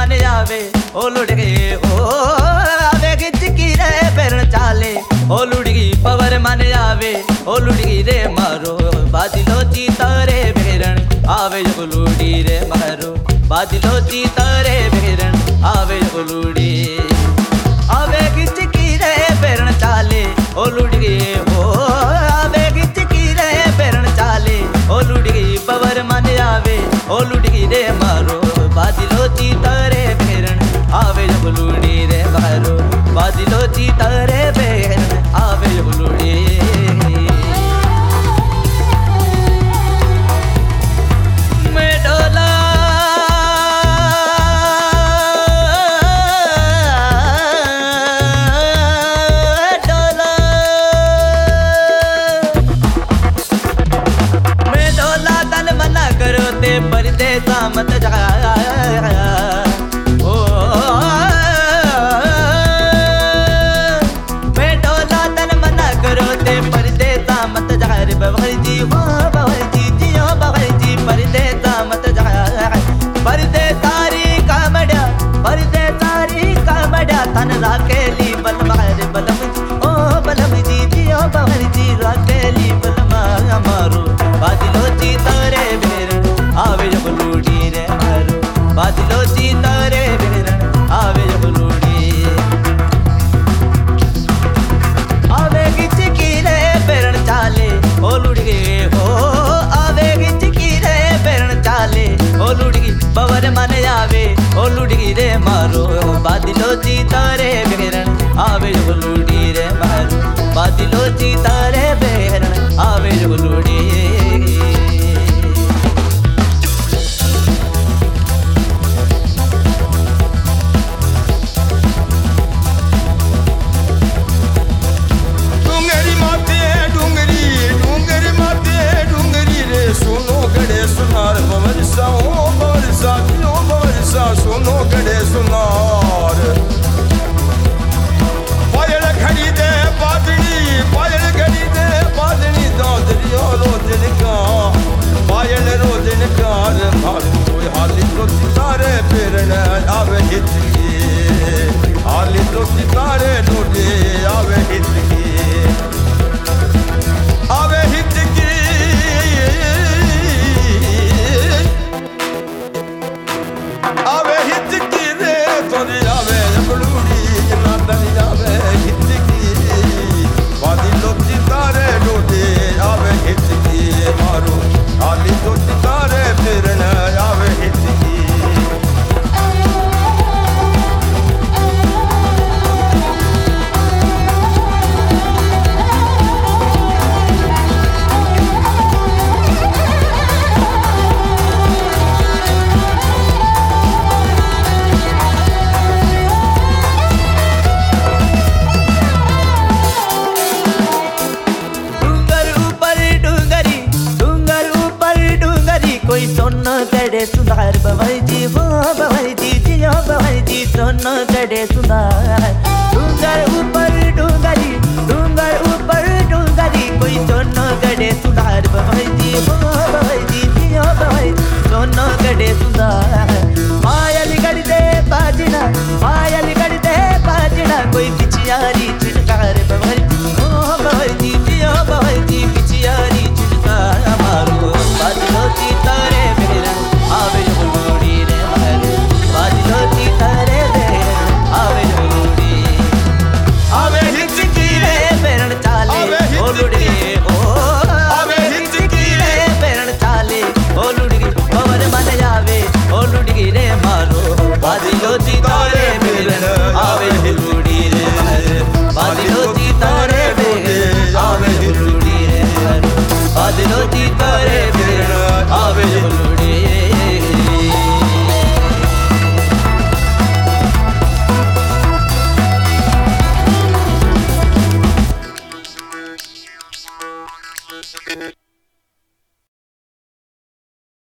मन आवे ओ लुड़गी ओ आवे गिच की रे पेरण चाले ओ लुड़गी पवर मन आवे ओ लुड़गी रे मारो बादलो चीता रे भेरण आवे जो लुड़ी रे मारो बादलो चीता रे भेरण आवे जो लुड़ी आवे गिच की रे पेरण चाले ओ लुड़गी ओ आवे गिच की रे पेरण चाले ओ लुड़गी पवर मन आवे ओ लुड़गी रे मारो बादलो चीता रे भेरण आवे जो लुड़ी रे मारो बादलो चीता रे भेरण आवे जो लुड़ी मैं डोला डोला मैं डोला तन मना करो ते परदेसा मत जा बवल जी हो बवल जी जियो बवल जी परदेसा मत जा परदेसारी कामड़ा तन राकेली बलमार बलम ओ बलम जी जियो बवल जी राकेली बलमा मारो बादलो चीता रे भेरण आवे जब लूड़ी रे मारो बादलो चीता रे भेरण आवे जब लूड़ी आवे गिच की रे भेरण चाले ओ लुड़गी हो आवे गिच की रे पेरण चाले ओ लुड़गी पवर मन आवे ओ लुड़गी रे मारो बादलो चीता रे भेरण आवे जो लुड़ी रे मारो बादलो चीता रे भेरण आवे जो लुड़ी सुनो गड़े सुनार पायल खरीदे बादनी दादरिया रो दिन का पायल रो दिन का कोई हाली तो सितारे पेरन आवे हित की हाली तो सितारे लोटे आवे हित की आवे हित की आवे हित की रे तोरी आवे लुड़ी ना तनी आवे हित की बादलो सितारे लोटे आवे हित की मारो हाली तो सितारे फिरन आवे हित की कोई सोना कड़े सुधार बवल जी हो बवल जी जियो बवल जी सोना कड़े सुधार डूंगर ऊपर डूंगरी कोई सोना कड़े सुधार बवल जी हो बवल जी जियो बवल सोना कड़े सुधार पायल गड़ दे बाजना कोई पिछियारी छिटकार बवल जी हो बवल जी जियो बवल जी पिछियारी छिटकार मारो बादलो चीता रे भेरण आवे जो लुड़ी रे मारो बादलो चीता रे भेरण आवे जो लुड़ी आवे हित की रे भेरण चाले ओ लुड़ी ओ आवे हित की रे भेरण चाले ओ लुड़ी पवर मन आवे ओ लुड़ी रे मारो बादलो चीता रे भेरण आवे जो लुड़ी रे मारो बादलो चीता रे भेरण आवे जो लुड़ी रे मारो बादलो चीता रे भेरण आवे जो लुड़ी Okay.